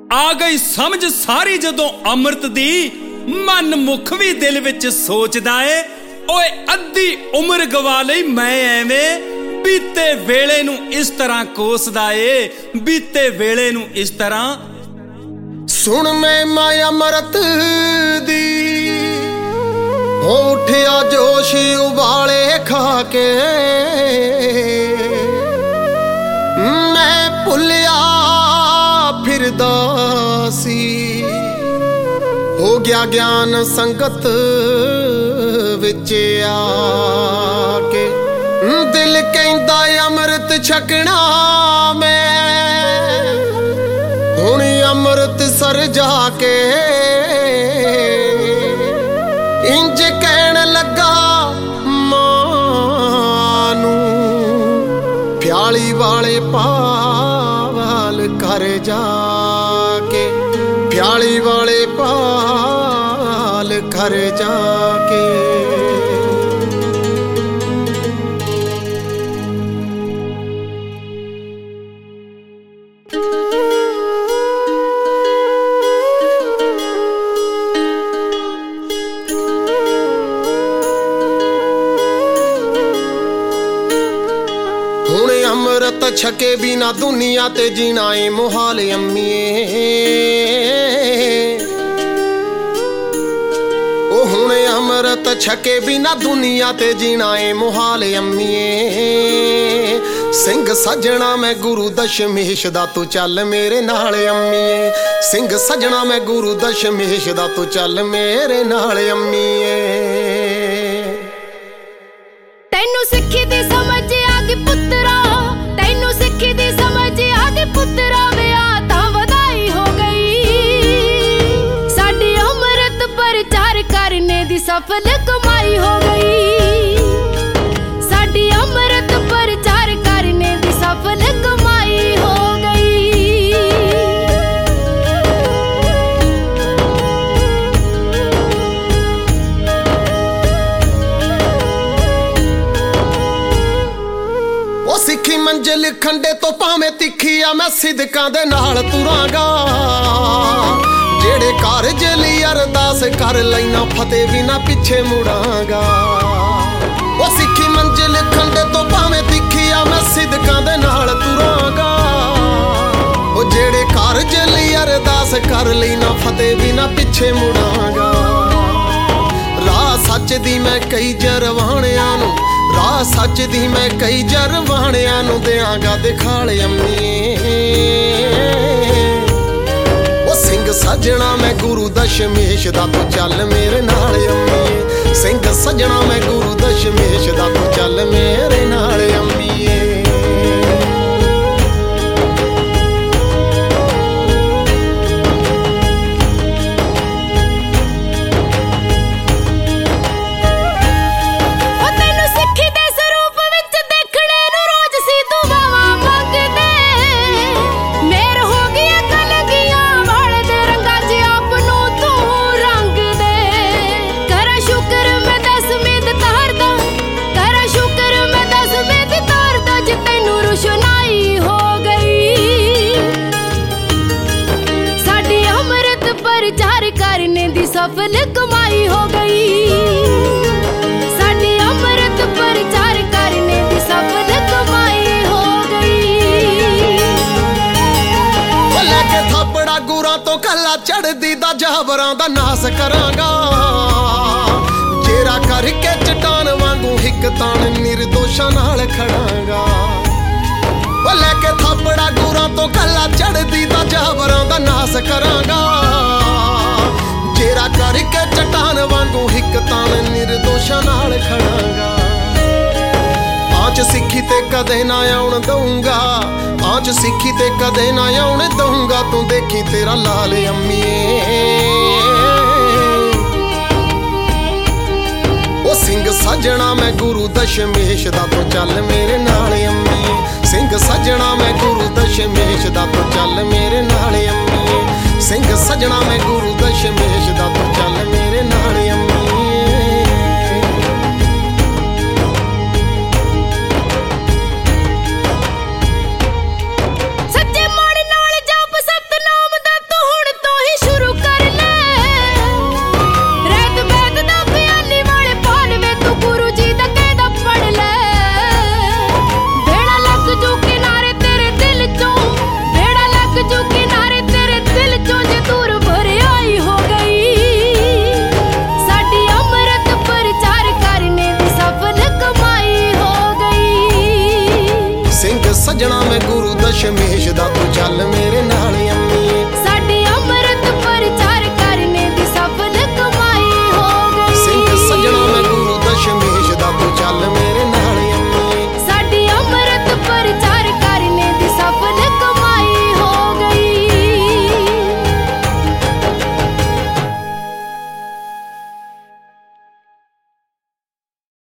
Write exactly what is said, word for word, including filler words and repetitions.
आ गई समझ सारी जदों अमृत दी, मन मुख भी दिल विच सोचदा है। ओए अद्धी उम्र गवा लई मैं एवें, बीते वेले नू इस तरह कोसदा है, बीते वेले नू इस तरह। सुन मैं माया अमृत दी, हो उठिया जोश उबाले खा के, मैं भुलिया फिरदा सी, हो गया ज्ञान संगत विच आके। दिल कहंदा अमृत छकना मैं, हुण अमृत सर जाके, इंज कहन लगा मानू, प्याली वाले पाल कर जाके, प्याली वाले पाल कर जाके। हुण अमृत छके बिना दुनिया ते जीना ए मुहाल अम्मीए। ओ हुण अमृत छके बिना दुनिया ते जीना ए मुहाल अम्मीए। सिंह सजना मैं गुरु दशमेश दा तू चल मेरे नाल अम्मीए। सिंह सजना मैं गुरु दशमेश दा तू चल मेरे नाल अम्मीए। तैनू सिक्खी दी समझ आ गई पुत्रा, तैनू सिक्खी दी समझ आ गई पुत्रा, विआह तां वधाई हो गई। साडी अमृत प्रचार करने दी सफल कमाई हो गई। साडी अमृत प्रचार करने दी सफल कमाई हो गई। ओ सिੱਖੀ मंजिल खंडे तो भावें तिखी आ, मैं सिदकां दे नाल तुरांगा। जेड़े कारज लई अरदास कर लैना, फतेह बिना पिछे मुड़ांगा। ओ सिੱਖੀ मंजिल खंडे तो भावें तिखी आ, मैं सिदकां दे नाल तुरांगा। ओ जेड़े कारज लई अरदास कर लैना, फतेह बिना पिछे मुड़ांगा। राह सच दी मैं कई जरवाणियां नूं, राह सच दी मैं कई जरवाणियां नूं देआंगा दिखाल अम्मीए। ओ सिंह सजना मैं गुरु दशमेश दा तू चल मेरे नाल अम्मीए। सिंह सजना मैं गुरु दशमेश दा तू चल मेरे नाल अम्मीए। सफल कमाई हो गई। साडी अमृत प्रचार करने दी सफल कमाई हो गई। लेके थापड़ा गुरां तो कला चढ़दी दा जाबरां दा नास करांगा। जेरा करके चट्टान वांगू हिक तान निर्दोषां नाल खड़ांगा। लेके थापड़ा गुरां तो कला चढ़दी दा जाबरां दा नास करांगा। जेरा करके चट्टान वांगू हिक तान निर्दोषां नाल खड़ांगा। आंच सिक्खी ते कदे ना आउण दूंगा, आंच सिक्खी ते कदे ना आउण दूंगा। तू देखी तेरा लाल अम्मीए। ओ सिंह सजना मैं गुरु दशमेश दा तू चल मेरे नाल अम्मीए। सिंह सजना मैं गुरु दशमेश दा तू चल मेरे नाल अम्मीए। सिंह सजना मैं गुरु दशमेश दा तू चल मेरे नाल अम्मीए। सच्चे मन नाल जप सतनाम दा तू ਸੱਜਣਾ ਮੈਂ ਗੁਰੂ ਦਸ਼ਮੇਸ਼ ਦਾ, ਤੂੰ ਚੱਲ ਮੇਰੇ